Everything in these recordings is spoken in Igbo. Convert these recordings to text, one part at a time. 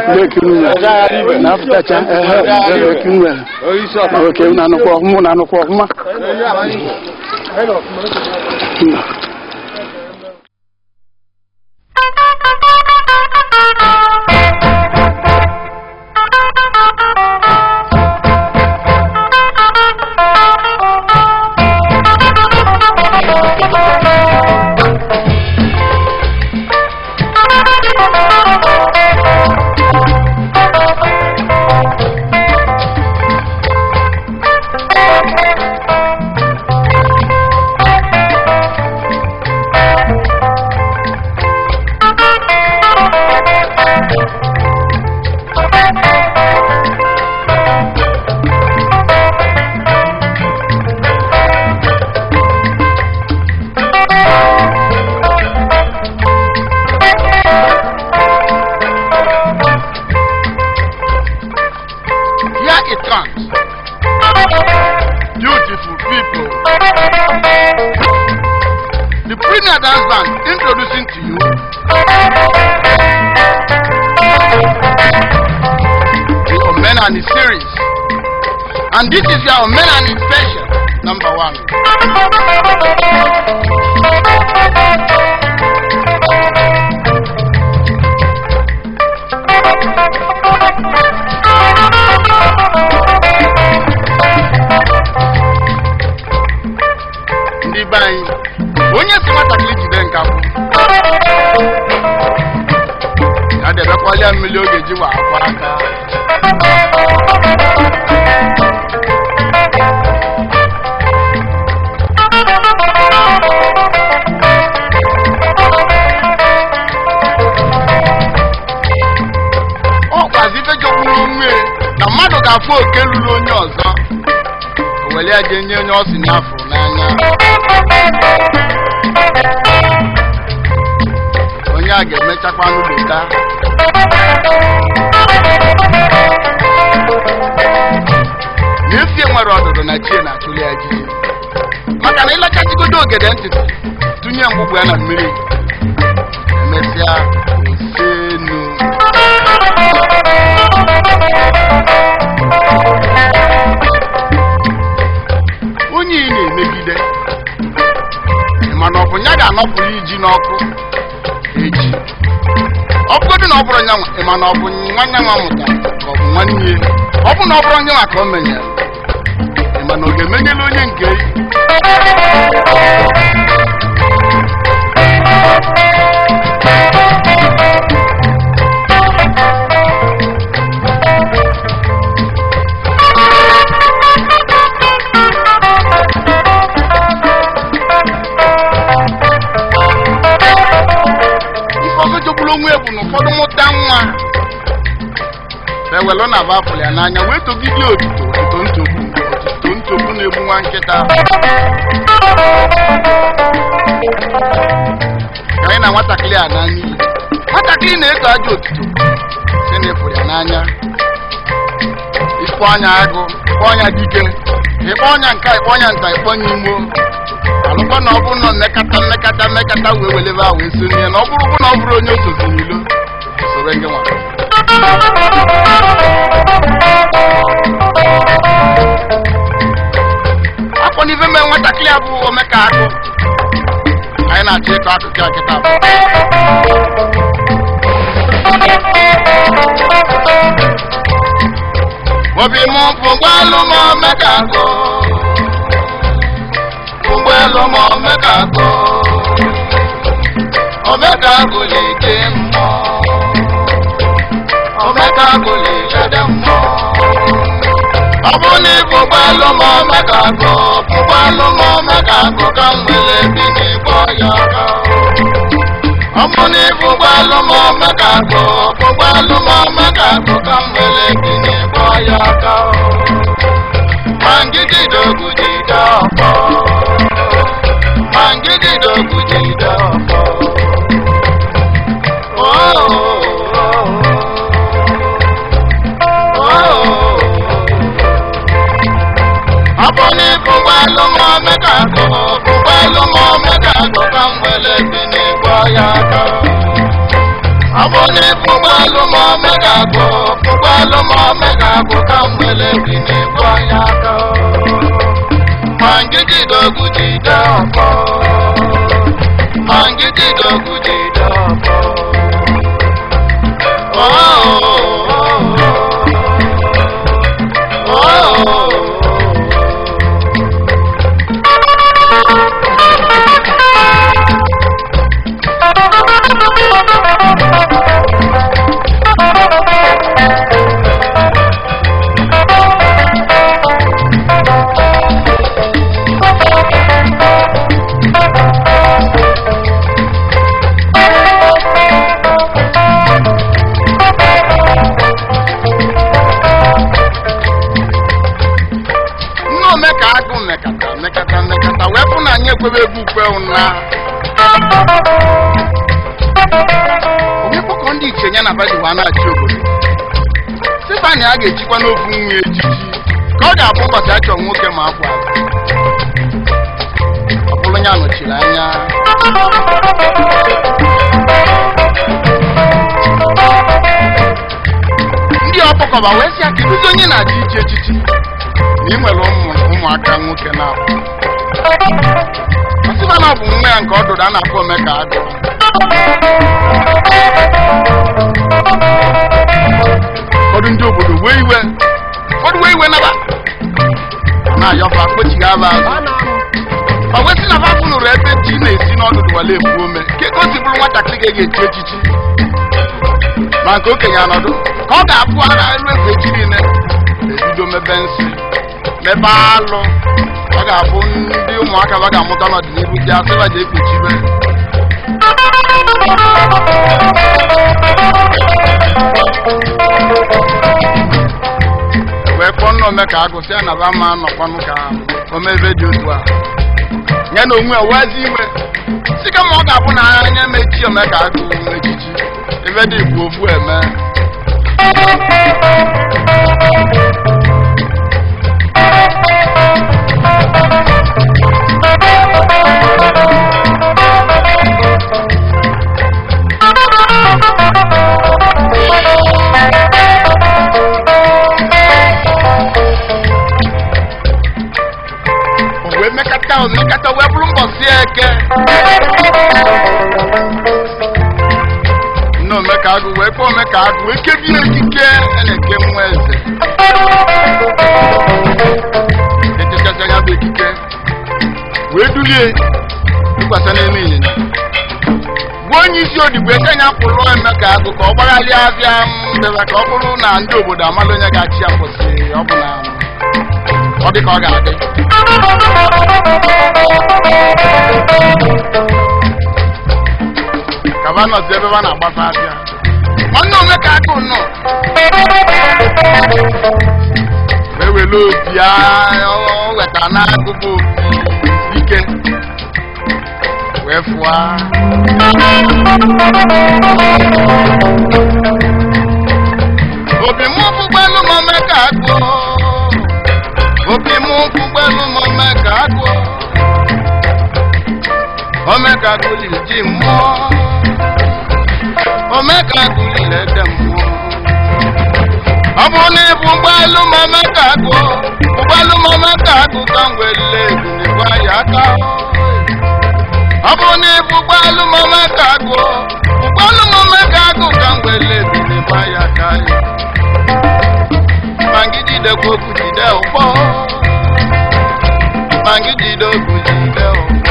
lekinu na futacha lekinu okay na no kwa huma Beautiful people, the Premier Dance Band introducing to you the Omenani series, and this is your Omenani special #1. Onye si nwatakịrị jide nkapụ ya debekwala mmiri oge ji wa akwa aka ọ kwazi ife jokwuru onwe na mmadụ ga-afụ oke lụrụ onye ọzọ o were ya je nye onye ọ si n'afọ n'anya onye a ga-emechakwa n'ụlọta n'ezie nwere ọdụdụ na chie na-atụli ya jiji maka na ịlachachigodo ogede ntịtị tụnye mgbugbu ya na mmiri emesịa osenu onye ị na-emegide mana ọ bụ ya ga-anọpụrụ iji n'ọkụ eji ọ bụgodị na ọ bụrụ nyanwa mana ọ bụ nwanne nwa mụta ka ọ bụ nwanne ọ bụ na ọ bụrụ nyanwa ka o menyere mana ọ ga-emenyela onye nke ụfọdụ mụta nwa ewelu na bapụl ya n'anya wee togide otuto ntogbu na-egbu nwa nkịta ka anyị na nwatakịrị a n'anya nwatakịrị na-eto aja otuto si na efuru ya n'anya ikpọ ọnya agụ ikpọ ọnya dike ikpọ ọnya nka ikpọ ọnya nta ikpọ ọnya imo alụkọ na ọ bụrụ na mmekata wee welebe a wee sonye na ọ bụrụ onye osozi n'ilo soro ngị nwa akpọ n'ife mee nwatakịrị a bụ omeka akụ anyị na-achọ ịkọ akụkọ a kịta obi m bụ gbalụ m omeka akụ ụgbọelu m omeka akụ omeka akụ na-eke mmụọ omeka akụ na-ede mmụọ ọ bụ na ịbụ ụgbọelu m omeka akụ ụgbọelu m omeka akụ ka m nwere bi n'ịkpọ ya aka ọ bụ na ịbụ ụgbọelu m omeka akụ ụgbọelu m omeka akụ ka m nwere bi n'ịkpọ ya aka ma ngidi dogu jide ọkpọ mangidi dogu jide ọkpọ aboni fugbalu mo meka ko fugbalu mo meka ko kan wele bi ni gboya ka aboni nwere bi n'ịkpọ ya aka ma ngidi dogu jide ọkpọ ma ngidi dogu jide ọkpọ mekata wepụ na anyị ekwebe egwu ukwe ụna onwekpọkọ ndị iche ya na badiwa na-achị obodo sifani a ga-echikwa n'ofu nwa ejiji ka ọ ga-abụ ụbọchị achọ nwoke ma akwa ọ bụrụ ya nọchiri anya ndị ọkpọkọba wee sị aka ịbụzi onye na-adị iche echichi na ị nwere ụmụaka nwoke na-abụ ọsịba na ọ bụ nwa ya nke ọ dụrụ a na-akpọ Omeka Agụ ụfọdụ ndị obodo wee iwe naba ọ na-ayọfa kpochighị aba azụ ọ wee sị na fa fụnụrụ ebe ji na-esi n'ọdụdụ wale efu ome ka o si bụrụ nwatakịrị ga-eji echichi ma nke okenye anọdụ ka ọ ga-abụ ara elu efu echi niile ebido mebe nsị mebe alụ ọ ga-abụ ndị ụmụaka ba ga-amụta n'ọdịnihu ji asịba ji ekpuchibe wee kpọọ nna Omeka Agụ sị ya na ba ma nọkwanụ ka omebe dị otu a ya na onwe owezi iwe si kama ọ ga-abụ na anya mechi Omeka Agụ echichi ebe dị igbo ofu eme Mekata wee bụrụ mbọsị eke nne Omeka Agụ wee kpọọ Omeka Agụ wee kebie ekike na-eke nwa eze echechacha ya bụ ekike wee dulie ịkwasa n'elu ịnyịnya gwa onye isi odigbo eke nya pụrụ Omeka Agụ ka ọ gbagharịa abịa mbebe ka ọ bụrụ na ndị obodo amala onye ga-achị ya kwụsị ọ bụ na ọ dị ka ọ ga-adị kaba nọzi ebe ba na-agbafe abịa nwanne Omeka Agụ nọ wee were opi weta n'agụgụ ike wee fụa obi mụ fụgbelu m Omeka Agụ obi mụ fụgbelu m Omeka Agụ Omeka Agụ liri ji mmụọ Omeka Agụ liri ede mmụọ ọ bụrụ na ịbụ ụgbọelu m Omeka Agụ ụgbọelu m Omeka Agụ ka m wele ebunigwa ya aka ọ bụrụ na ịbụ ụgbọelu m Omeka Agụ ụgbọelu m Omeka Agụ ka m wele ebunigwa ya aka ma gị jidekwa okwu jide ụgbọ ma gị jide okwu jide ụgbọ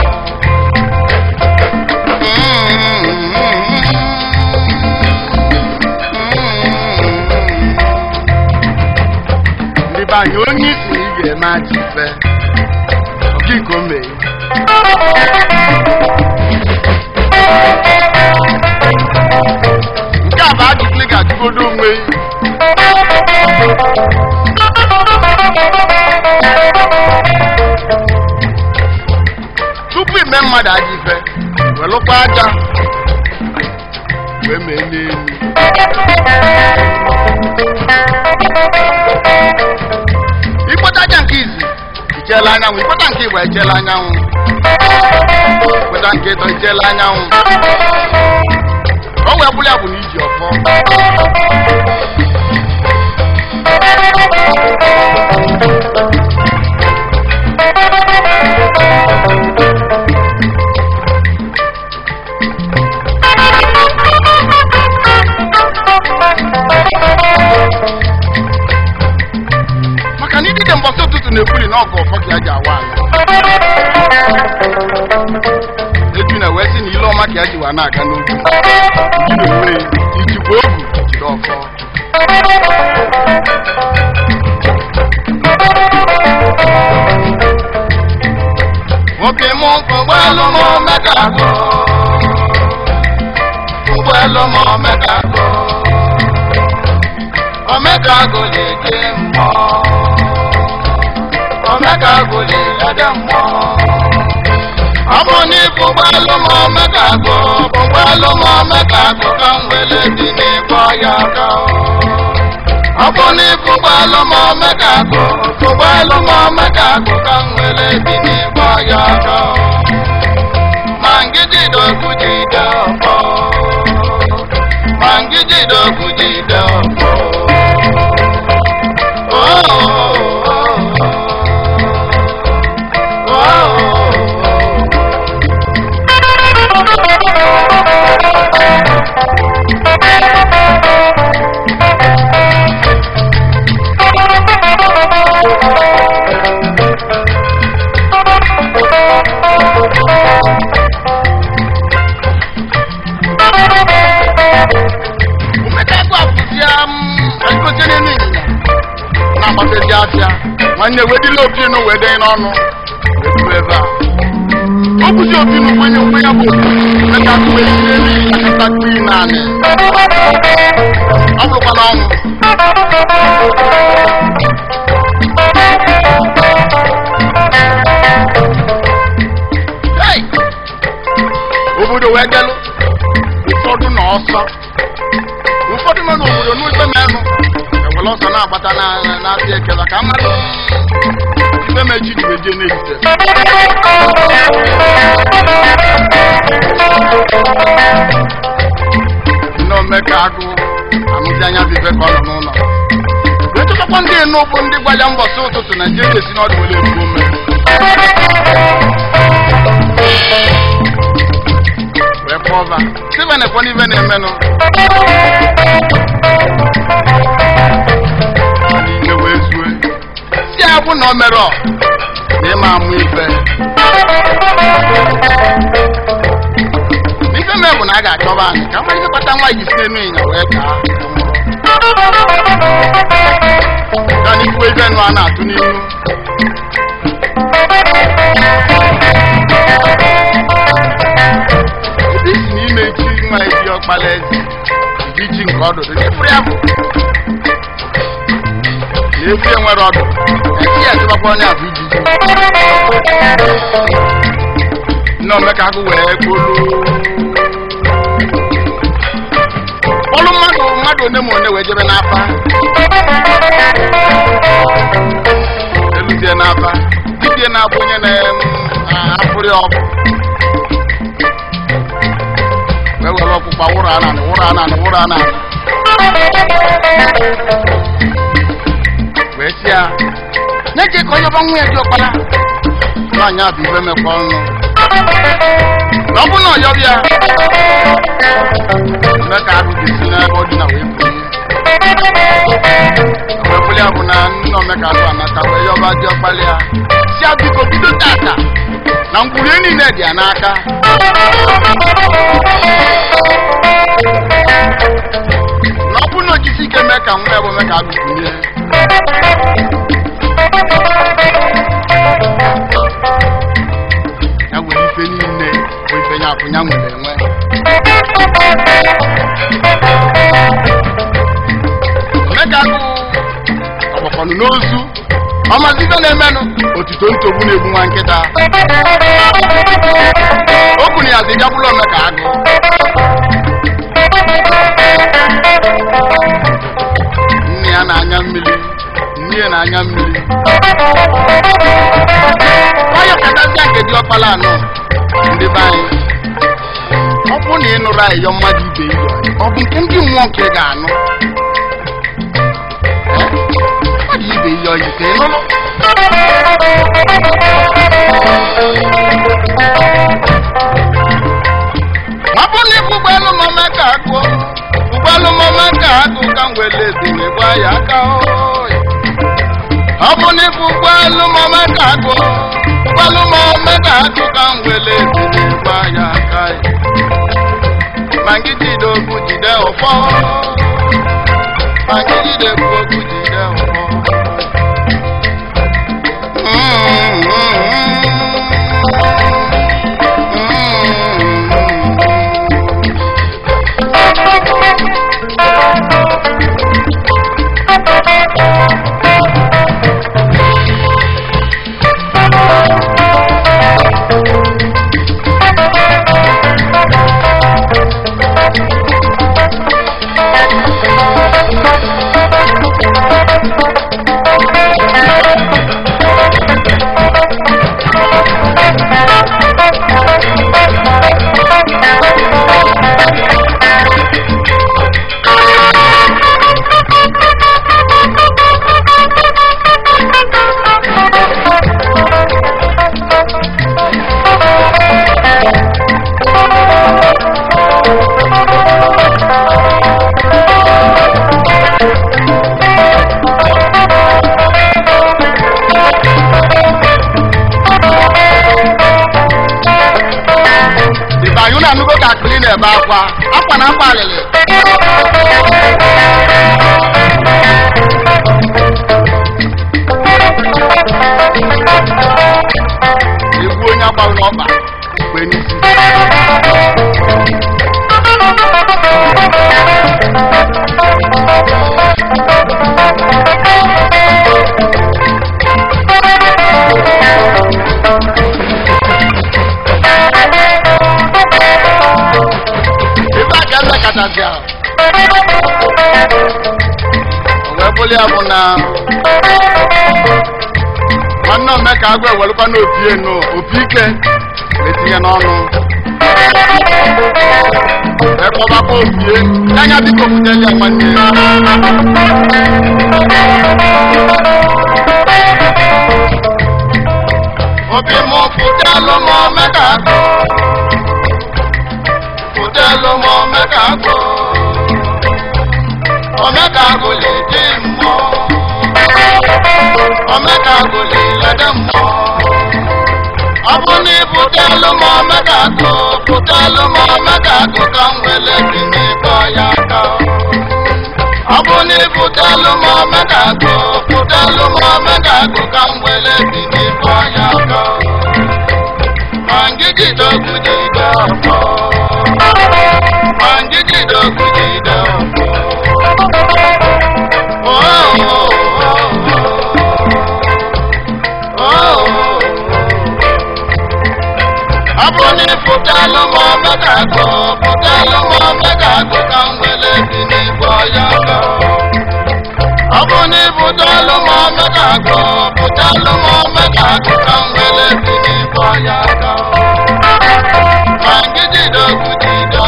ndị be anyị onye isi ị ga-eme aja ife okiko mee nke a bụ ajụjụ ị ga-ajụgodo onwe tupu ime mmadụ aja ife welụkwa aja wee mee n'elu ikpọta aja nke izi icheela anyanwụ ikpọta nke igba icheela anyanwụ ikpọta nke ịtọ icheela anyanwụ o wee bụrụ ya bụ na iji ọfọ maka na idide mbọsị ụtụtụ na-ekwuri na ọgụ ọfọ ka ya ji awa eju na wee sị na ile ọma ka ya ji wa na-aga n'oge iji na onwe ijikwa ogu jiri ọfọ nwoke mụ ụgbọelu m omekagụ ụgbọelu m omekagụ omekagụ na-eje mmụọ omekagụ na-elede mmụọ ọ bụ n'ibu ụgbọelu m omekagụ ụgbọelu m omekagụ ka m wele dị n'ịkpọ ya aka ọ bụ n'ibu ụgbọelu m omekagụ ụgbọelu m omekagụ ka m wele dị n'ịkpọ ya aka ma ngidi dogu jide ọkpọ ma ngidi dogu jide ọkpọ nwanne wedile opinu wede n'ọnụ ebe a ọ bụzi opinu kwenye nwe ya bụ mekakwe akụtakwe naanị ọ bụrụkwa n'ọnwụ obodo wee gelụ ụfọdụ na ọsọ ụfọdụ nọ n'obodo n'ikpe menụ ewere ọsọ na-agbata na-asị ekele ka mmadụ ibe mechi jiweje n'ejite nne omekagụ anụzi anya bibe ka ọ nọ n'ụlọ wee chọtakwa ndị enu bụ ndị gwa ya mbọsị ụtụtụ Naijiria esi n'ọdụ were ebuo ome wee kpọba Steven ekwe n'ibe na-emenụ n'ime wee zue si abụ na o mere ọ na ịma amụ ife ife mee bụ na a ga-achọba anyị ka mmadụ kpata nwa ji si n'enu ịnya wee kaa ka n'ikwe ife nụ a na-atụ n'ihu ebe isi n'ime ji nwa eji ọkpala eze iji nke ọdụdụ n'ifuru ya bụ na efu ya nwere ọdụ esi ya echebakwa onye abụ ijiji nne omekagụ wee kpolu mmadụ one ma one wee jebe n'afa eluzie n'afa dibie na-abụ onye na-afụrị ọgwụ wee were ọkpụkpa wụrụ ananị wee si ya na-eje ka onye ọba nwa ya dị ọkpara nwaanyị a bụ ibe mekwa ọnụ na ọ bụ na ọyọbịa Omekagụ ga-esi n'ebe ọ dị na wee pụli ya bụ na nne Omekagụ anata wee yọba dị ọkpara ya si ya biko bido tata na ngwurie niile dị ya n'aka na ọ bụ na ojisi ike mee ka nwa ya bụ Omekagụ kwunye ya nwere ife niile bụ ife ya akwụnya nwere enwe Omekagụ ọgbakọnụ n'ozu ọmazife na-emenụ otuto ntogbu na-egbu nwa nkịta o kwuru ya zija bụrụ Omekagụ nne ya na-anya mmiri nne ya na-anya mmiri nwayọ kadazia nke dị ọkpala anọ ndị be anyị ọ bụ na ị nụrụ ayịyọ mmadụ ibe iyo ọ bụ nke ndị mmụọ nke ị ga-anụ mmadụ ibe be your thing. Mabuni Bubalo Mamakago, Bubalo Mamakago, can we let the Wayaka? Abuni Bubalo Mamakago, Bubalo Mamakago, can we let the Wayaka? Mangiti do good idea of all. Mangiti do good idea of all. Apa na apa lele Ibu nya ba nomba pe ni si Webuli abuna Wanno meka agwe weluka no opie no opike etinye n'ọnụ Eko ba ko opie nyanya biko futeli amanye Obi mo futelo mo meka ko Futelo mo meka ko Omega gole demo Omega gole lademo Abuni putelo mo omega go kamwele bini boyaka Abuni putelo mo omega go kamwele bini boyaka Mangiji dogu dido Mangiji dogu dido Abuni putalo mo mekago kamwele bini boyaka Abuni putalo mo mekago kamwele bini boyaka Mangiji dogu dido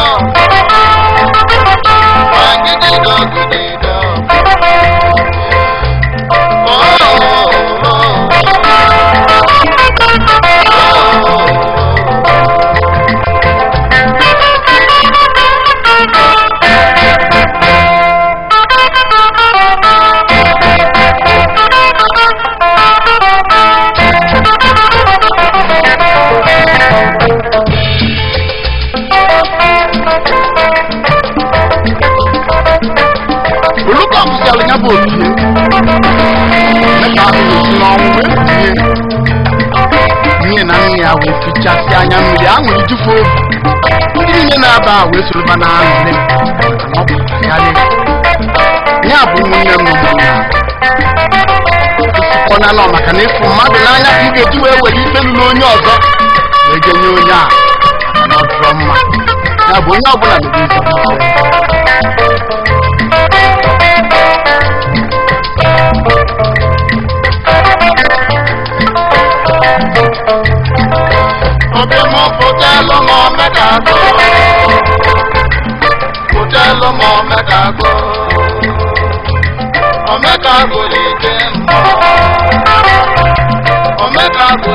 Fichasi anya mmiri anwụrụ jufu ndị niile na-aba wee soro na anụle ya bụ nwunye m na nọ maka na ịfụ mmadụ n'anya ka ị ga-eji wee were ife lụrụ onye ọzọ wee genye onye a na ọdụrọ mma ya bụ onye ọbụla mere Omega go, Omega go,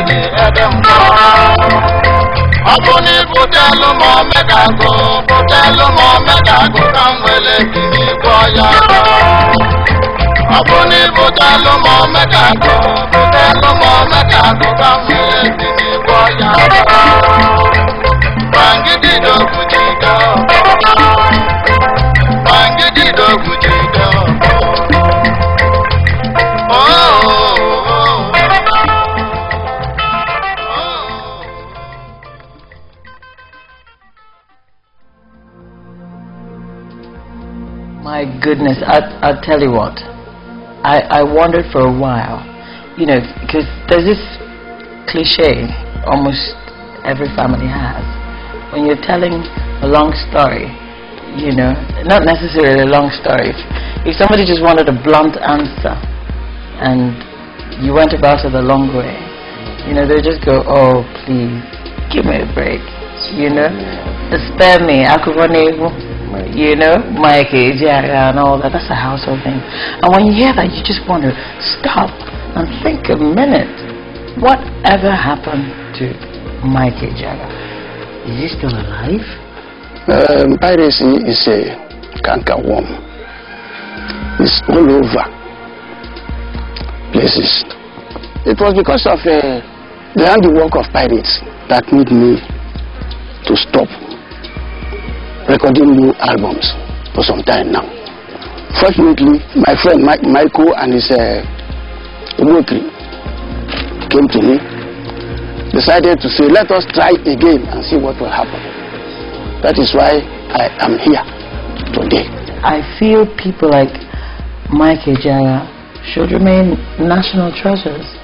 bini edembo. Abuni butelu mo megago, kamwele bini boya. Abuni butelu mo megago, kamwele bini boya. Bangidi do kujido, My goodness, I'll tell you what. I wondered for a while, you know, because there's this cliche almost every family has. When you're telling a long story, you know, not necessarily a long story. If somebody just wanted a blunt answer and you went about it the long way, you know, they just go, oh, please, give me a break, you know, spare me, you know, Mike, and all that. That's a household thing. And when you hear that, you just want to stop and think a minute. Whatever happened to Mike Ejeagha? Is he still alive? Piracy is a canker worm. It's all over places. It was because of the handiwork of pirates that made me to stop recording new albums for some time now. Fortunately, my friend Michael and his Umokri came to me, decided to say, let us try again and see what will happen. That is why I am here today. I feel people like Mike Ejeagha should remain national treasures.